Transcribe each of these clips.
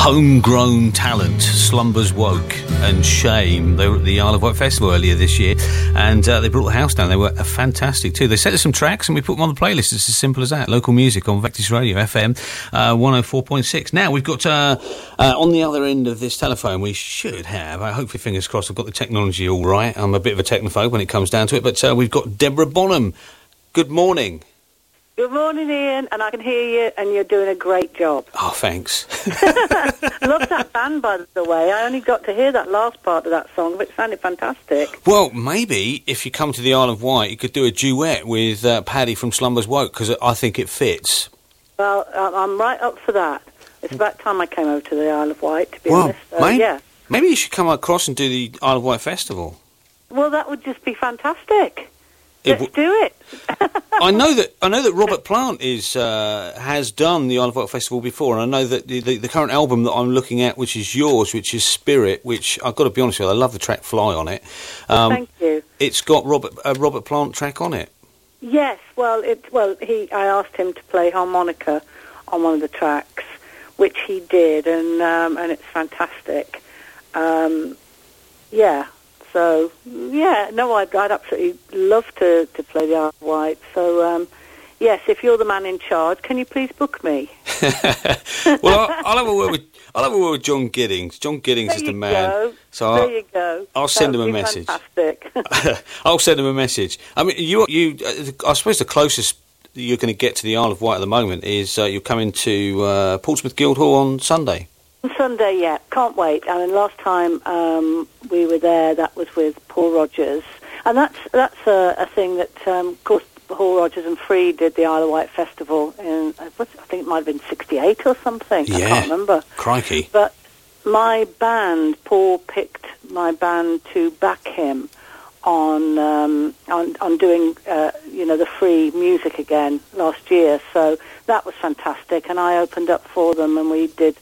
Homegrown talent, Slumbers Woke and Shame. They were at the Isle of Wight Festival earlier this year, and they brought the house down. They were fantastic too. They sent us some tracks and we put them on the playlist. It's as simple as that. Local music on Vectis Radio, FM 104.6. Now, we've got on the other end of this telephone, we should have, hopefully fingers crossed, I've got the technology all right. I'm a bit of a technophobe when it comes down to it, but we've got Deborah Bonham. Good morning. Good morning, Ian, and I can hear you, and you're doing a great job. Oh, thanks. Love that band, by the way. I only got to hear that last part of that song, but it sounded fantastic. Well, maybe if you come to the Isle of Wight, you could do a duet with Paddy from Slumbers Woke, because I think it fits. Well, I'm right up for that. It's about time I came over to the Isle of Wight, to be honest. Yeah. Maybe you should come across and do the Isle of Wight Festival. Well, that would just be fantastic. Let's do it. I know that Robert Plant has done the Isle of Wight Festival before, and I know that the current album that I'm looking at, which is yours, which is Spirit, which I've got to be honest with you, I love the track Fly on it. Thank you. It's got a Robert Plant track on it. Yes, I asked him to play harmonica on one of the tracks, which he did, and it's fantastic. Yeah. So, I'd absolutely love to play the Isle of Wight. So, yes, if you're the man in charge, can you please book me? Well, I'll have a word with John Giddings. John Giddings is the man. Go. So there you go. I'll send him a message. Fantastic. I'll send him a message. I mean, I suppose the closest you're going to get to the Isle of Wight at the moment is you're coming to Portsmouth Guildhall on Sunday. Sunday, yeah, can't wait. I mean, last time we were there, that was with Paul Rogers, and that's a thing that, of course, Paul Rogers and Free did the Isle of Wight Festival in, I think it might have been 1968 or something. Yeah. I can't remember. Crikey! But my band, Paul picked my band to back him on doing the Free music again last year. So that was fantastic, and I opened up for them, and we did.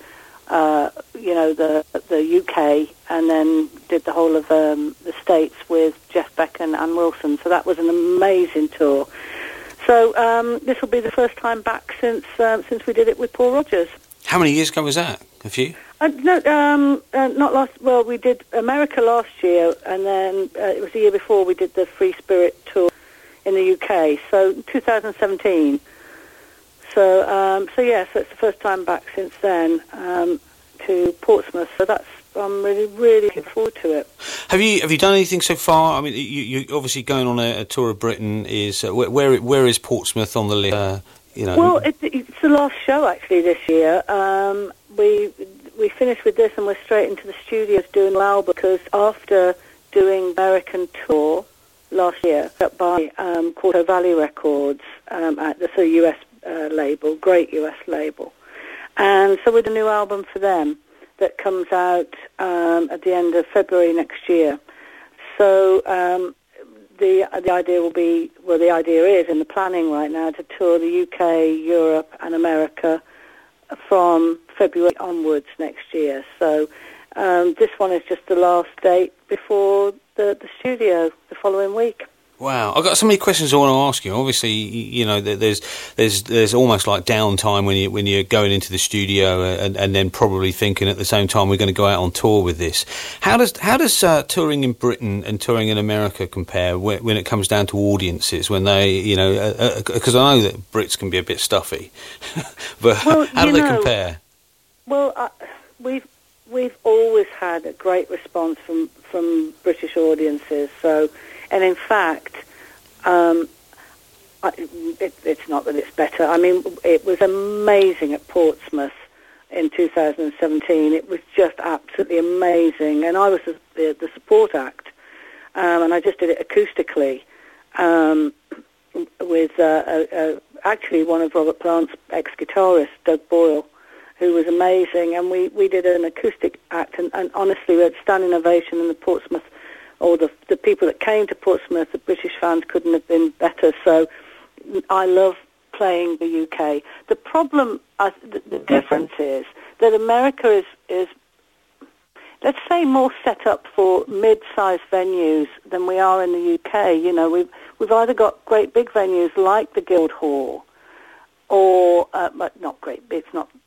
The UK, and then did the whole of the States with Jeff Beck and Ann Wilson. So that was an amazing tour. So this will be the first time back since we did it with Paul Rogers. How many years ago was that? A few? Not last. Well, we did America last year, and then it was the year before we did the Free Spirit tour in the UK. So 2017. So it's the first time back since then to Portsmouth. So I'm really, really looking forward to it. Have you done anything so far? I mean, you obviously going on a tour of Britain. Is where is Portsmouth on the list? Well, it's the last show actually this year. We finished with this and we're straight into the studios doing an album, because after doing American tour last year up by Quarto Valley Records at the US label, great US label, and so with a new album for them that comes out at the end of February next year. So the idea is in the planning right now to tour the UK, Europe, and America from February onwards next year. So this one is just the last date before the studio the following week. Wow, I've got so many questions I want to ask you. Obviously, there's almost like downtime when you're going into the studio and then probably thinking at the same time we're going to go out on tour with this. How does touring in Britain and touring in America compare when it comes down to audiences? When they, because I know that Brits can be a bit stuffy, but how do they compare? Well, we've always had a great response from British audiences. So. And in fact, it's not that it's better. I mean, it was amazing at Portsmouth in 2017. It was just absolutely amazing. And I was the support act, and I just did it acoustically with actually one of Robert Plant's ex-guitarists, Doug Boyle, who was amazing. And we did an acoustic act, and honestly, we had standing ovation in the Portsmouth. Or the people that came to Portsmouth, the British fans couldn't have been better. So I love playing the UK. The problem, the difference is that America is, let's say, more set up for mid-sized venues than we are in the UK. We've either got great big venues like the Guildhall, or but not great. It's not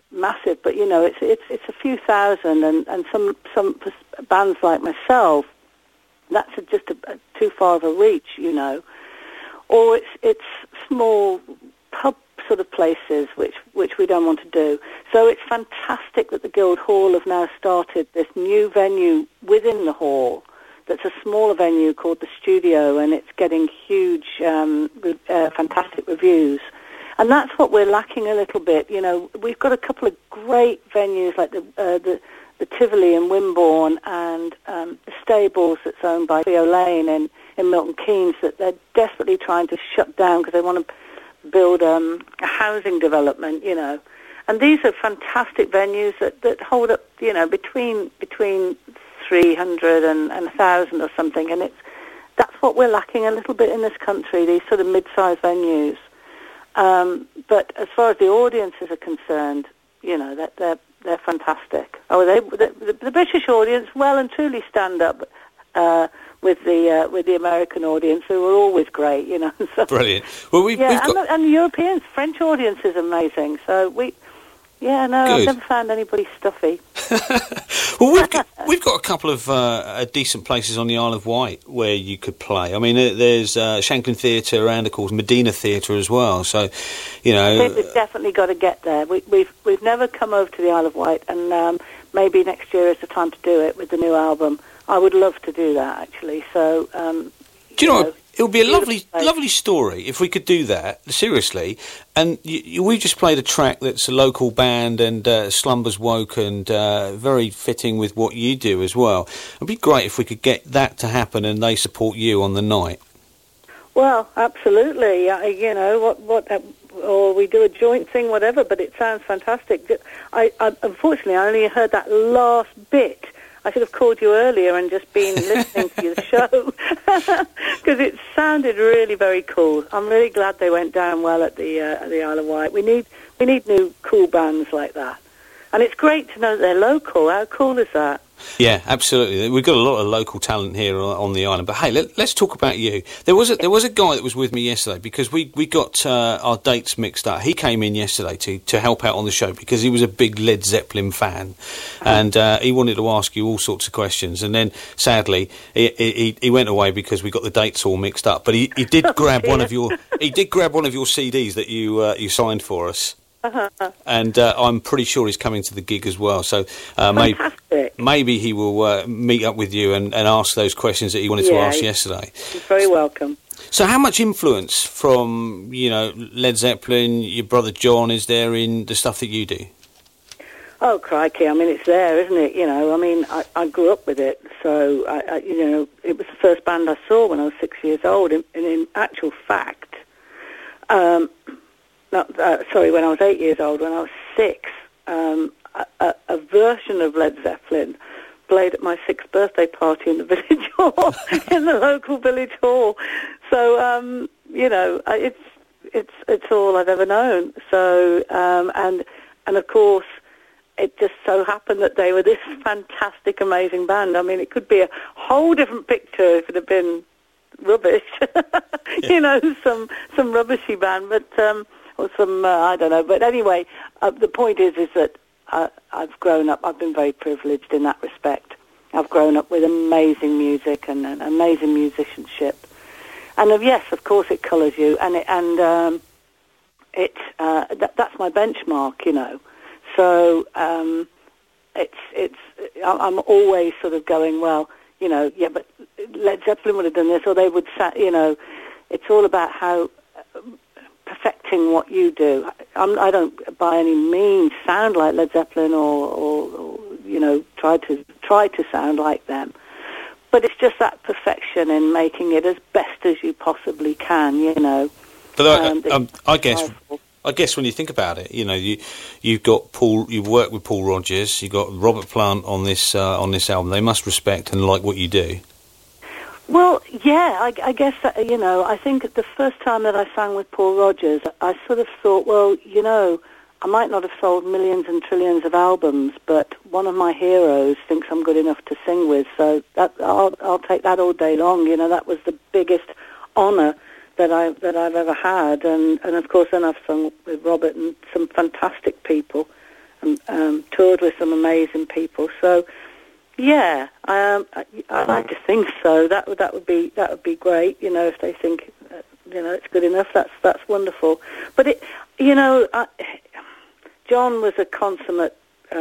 massive, but it's a few thousand, and some bands like myself, that's just too far of a reach, or it's small pub sort of places which we don't want to do. So it's fantastic that the Guildhall have now started this new venue within the hall. That's a smaller venue called the Studio, and it's getting huge, fantastic reviews. And that's what we're lacking a little bit. We've got a couple of great venues like the Tivoli in Wimborne and the Stables that's owned by Theo Lane in Milton Keynes that they're desperately trying to shut down because they want to build a housing development, And these are fantastic venues that hold up, between 300 and 1,000 or something, and that's what we're lacking a little bit in this country, these sort of mid-sized venues. But as far as the audiences are concerned, they're fantastic. The British audience well and truly stand up with the American audience, who are always great, So, brilliant. Well, we've got... and the Europeans, French audience is amazing. So Good. I've never found anybody stuffy. Well, we've got a couple of decent places on the Isle of Wight where you could play. I mean, there's Shanklin Theatre and, of course, Medina Theatre as well. So, I think we've definitely got to get there. We've never come over to the Isle of Wight, and maybe next year is the time to do it with the new album. I would love to do that, actually. So, do you know? It would be a lovely story if we could do that, seriously. And we just played a track that's a local band and Slumbers Woke and very fitting with what you do as well. It would be great if we could get that to happen and they support you on the night. Well, absolutely. Or we do a joint thing, whatever, but it sounds fantastic. Unfortunately, I only heard that last bit. I should have called you earlier and just been listening to your show because it sounded really very cool. I'm really glad they went down well at the Isle of Wight. We need new cool bands like that, and it's great to know that they're local. How cool is that? Yeah, absolutely. We've got a lot of local talent here on the island. But hey, let's talk about you. There was a guy that was with me yesterday because we got our dates mixed up. He came in yesterday to help out on the show because he was a big Led Zeppelin fan, and he wanted to ask you all sorts of questions. And then sadly, he went away because we got the dates all mixed up. But he did grab one of your CDs that you signed for us. And I'm pretty sure he's coming to the gig as well. So maybe he will meet up with you and ask those questions that he wanted to ask yesterday. He's very welcome. So how much influence from, Led Zeppelin, your brother John, is there in the stuff that you do? Oh, crikey. I mean, it's there, isn't it? I grew up with it. So, it was the first band I saw when I was 6 years old. And in actual fact... when I was 8 years old, when I was 6, a version of Led Zeppelin played at my 6th birthday party in the village hall, in the local village hall. So, it's all I've ever known. So, and of course, it just so happened that they were this fantastic, amazing band. I mean, it could be a whole different picture if it had been rubbish, some rubbishy band, but... or some, I don't know. But anyway, the point is that I've grown up, I've been very privileged in that respect. I've grown up with amazing music and amazing musicianship. And yes, of course it colours you, and that's my benchmark, So I'm always sort of going, well, but Led Zeppelin would have done this, or they would, it's all about how... perfecting what you do. I don't by any means sound like Led Zeppelin or try to sound like them, but it's just that perfection in making it as best as you possibly can. But I guess when you think about it, you've got Paul. You've worked with Paul Rodgers. You've got Robert Plant on this album. They must respect and like what you do. Well, yeah, I guess, I think the first time that I sang with Paul Rodgers, I sort of thought, well, I might not have sold millions and trillions of albums, but one of my heroes thinks I'm good enough to sing with, so I'll take that all day long. That was the biggest honour that I've ever had, and of course then I've sung with Robert and some fantastic people, toured with some amazing people. So, yeah, I like to think so. That would be great. You know, if they think it's good enough, that's wonderful. But John was a consummate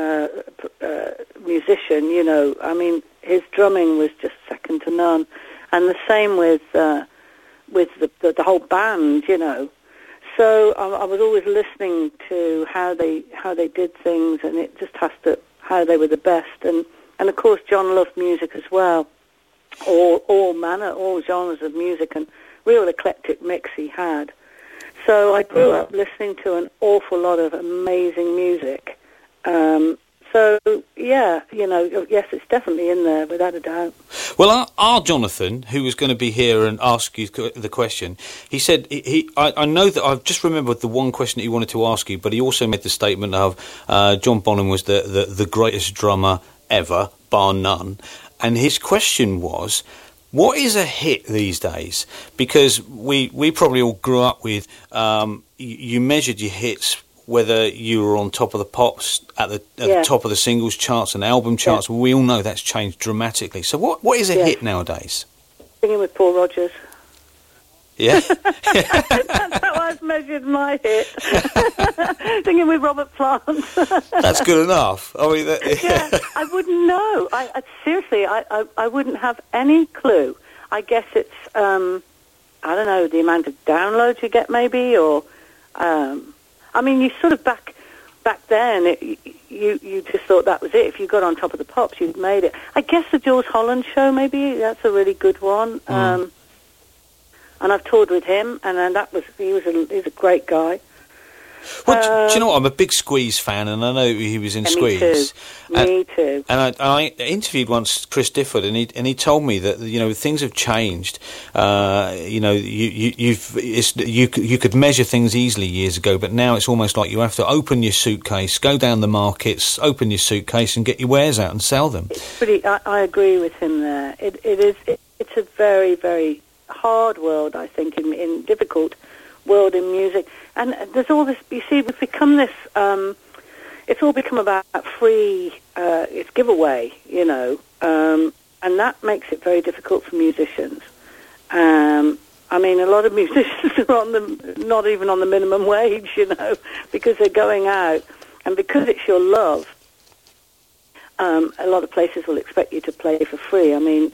musician. You know, I mean, his drumming was just second to none, and the same with the whole band. You know. So I was always listening to how they did things, and it just has to how they were the best. And of course, John loved music as well, all genres of music, and real eclectic mix he had. So I grew up listening to an awful lot of amazing music. So, yeah, yes, it's definitely in there, without a doubt. Well, our Jonathan, who was going to be here and ask you the question, he said, I know that I've just remembered the one question that he wanted to ask you, but he also made the statement of John Bonham was the greatest drummer ever, bar none. And his question was, what is a hit these days? Because we probably all grew up with, you measured your hits whether you were on top of the pops, at the top of the singles charts and album charts. We all know that's changed dramatically. So what is a hit nowadays? Singing with Paul Rodgers. Yeah? That's how I've measured my hit. Singing with Robert Plant. That's good enough. I mean, I wouldn't know. Seriously, I wouldn't have any clue. I guess it's, I don't know, the amount of downloads you get maybe, or... I mean, you sort of back then, you just thought that was it. If you got on top of the pops, you'd made it. I guess the Jules Holland show, maybe, that's a really good one. And I've toured with him, and he's a great guy. Well, do you know what? I'm a big Squeeze fan, and I know he was in Squeeze. Me too. And I interviewed once Chris Difford, and he told me that things have changed. You could measure things easily years ago, but now it's almost like you have to open your suitcase, go down the markets, open your suitcase, and get your wares out and sell them. I agree with him there. It's a very, very hard world, I think, in difficult world in music. And there's all this, you see, we've become this, it's all become about free, it's giveaway, and that makes it very difficult for musicians. I mean, a lot of musicians are not even on the minimum wage, because they're going out, and because it's your love, a lot of places will expect you to play for free. I mean,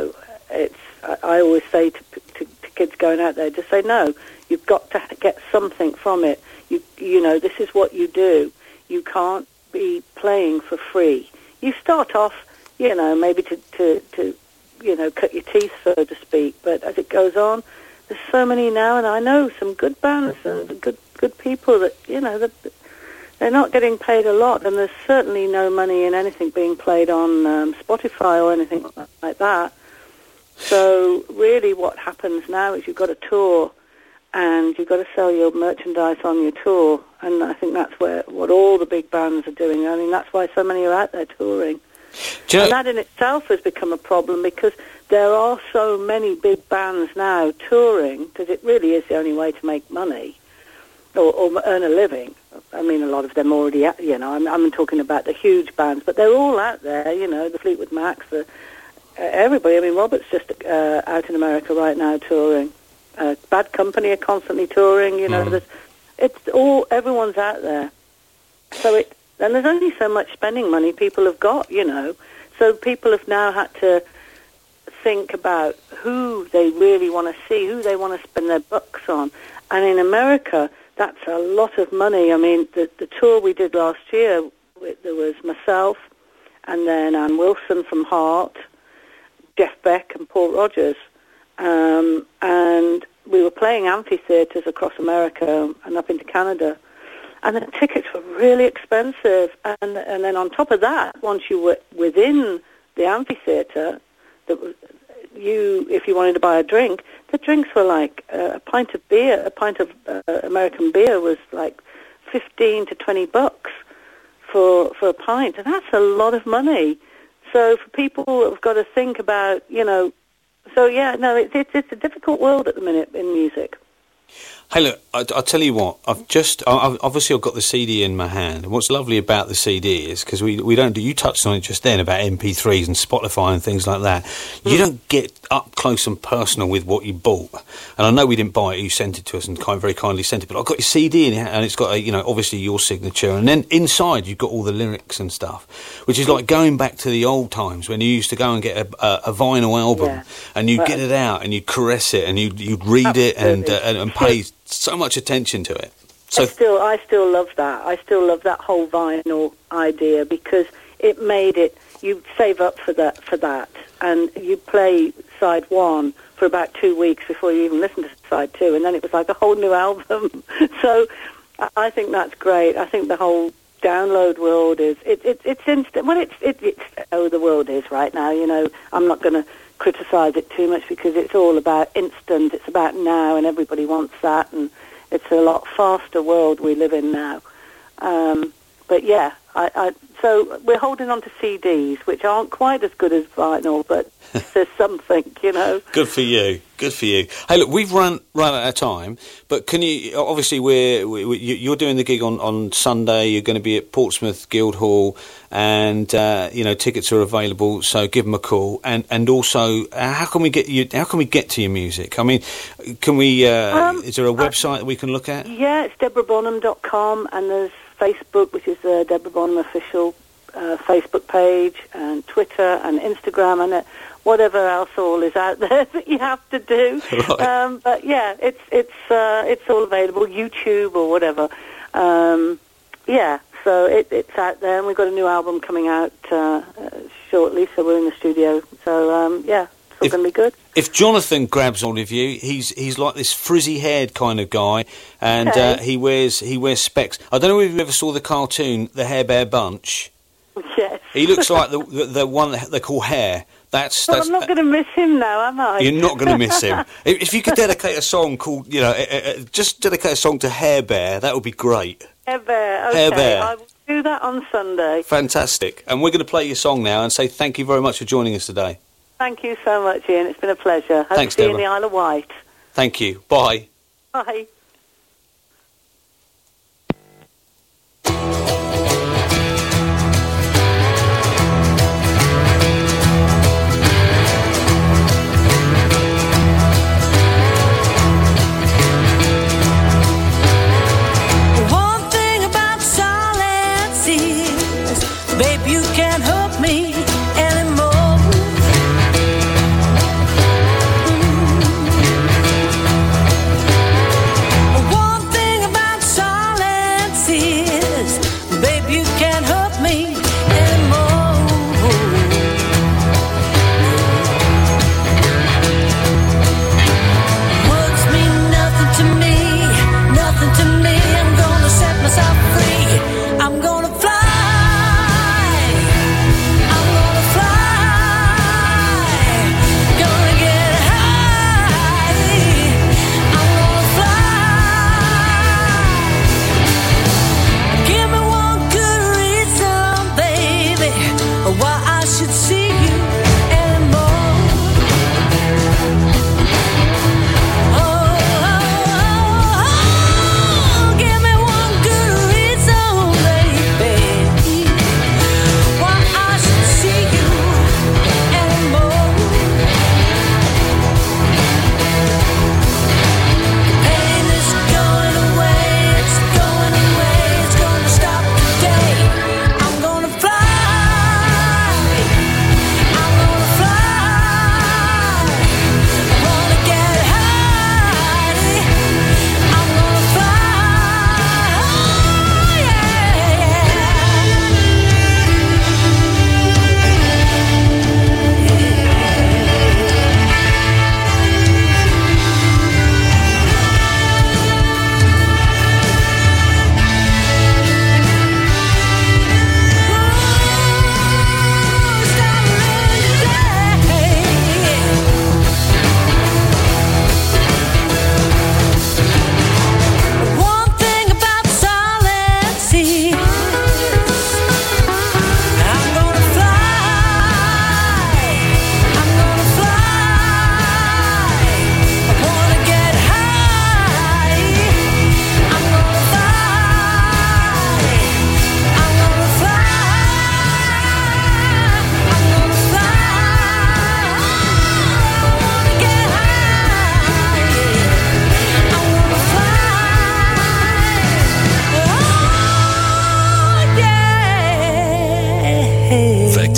I always say to kids going out there, just say no. You've got to get something from it. This is what you do. You can't be playing for free. You start off, maybe to cut your teeth, so to speak. But as it goes on, there's so many now, and I know some good bands and good people that that they're not getting paid a lot, and there's certainly no money in anything being played on Spotify or anything like that. So really, what happens now is you've got a tour. And you've got to sell your merchandise on your tour, and I think that's what all the big bands are doing. I mean, that's why so many are out there touring. And that in itself has become a problem, because there are so many big bands now touring, because it really is the only way to make money or earn a living. I mean, a lot of them already, I'm talking about the huge bands, but they're all out there, the Fleetwood Macs, everybody. I mean, Robert's just out in America right now touring. Bad Company are constantly touring, everyone's out there. And there's only so much spending money people have got, So people have now had to think about who they really want to see, who they want to spend their bucks on. And in America, that's a lot of money. I mean, the tour we did last year, there was myself, and then Ann Wilson from Heart, Jeff Beck and Paul Rodgers. And we were playing amphitheatres across America and up into Canada, and the tickets were really expensive. And then on top of that, once you were within the amphitheatre, if you wanted to buy a drink, the drinks were like a pint of American beer was like $15 to $20 for a pint, and that's a lot of money. So for people who have got to think about, So, it's a difficult world at the minute in music. Hey, look, I'll tell you what. I've obviously got the CD in my hand, and what's lovely about the CD is because we don't do. You touched on it just then about MP3s and Spotify and things like that. You don't get up close and personal with what you bought. And I know we didn't buy it. You sent it to us and very kindly sent it. But I've got your CD in it, and it's got obviously your signature, and then inside you've got all the lyrics and stuff, which is like going back to the old times when you used to go and get a vinyl album, and you'd get it out and you'd caress it and you'd read it and pay so much attention to it. So I still love that. I still love that whole vinyl idea because it made it. You save up for that, and you play side one for about 2 weeks before you even listen to side two, and then it was like a whole new album. So I think that's great. I think the whole download world is it's instant. Well, it's how the world is right now. I'm not going to criticise it too much because it's all about instant. It's about now, and everybody wants that, and it's a lot faster world we live in now. But yeah, so we're holding on to CDs, which aren't quite as good as vinyl, but there's something, Good for you. Good for you. Hey, look, we've run out of time, but can you? Obviously, you're doing the gig on Sunday. You're going to be at Portsmouth Guildhall, and tickets are available. So give them a call. And also, how can we get you? How can we get to your music? I mean, can we? Is there a website that we can look at? Yeah, it's deborahbonham.com, and there's Facebook, which is the Deborah Bonham official Facebook page, and Twitter and Instagram, and whatever else all is out there that you have to do. Right. But yeah, it's all available, YouTube or whatever. So it's out there, and we've got a new album coming out shortly, so we're in the studio. So it's all going to be good. If Jonathan grabs hold of you, he's like this frizzy-haired kind of guy, and he wears specs. I don't know if you ever saw the cartoon, The Hair Bear Bunch. Yes. He looks like the one that they call Hair. That's I'm not going to miss him now, am I? You're not going to miss him. If you could dedicate a song called, just dedicate a song to Hair Bear, that would be great. Hair Bear, okay. Hair Bear. I will do that on Sunday. Fantastic. And we're going to play your song now and say thank you very much for joining us today. Thank you so much, Ian. It's been a pleasure. Hope Thanks, to see you Deborah. in the Isle of Wight. Thank you. Bye. Bye. Babe, you can't hurt me anymore.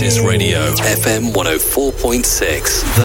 Adventist Radio, FM 104.6.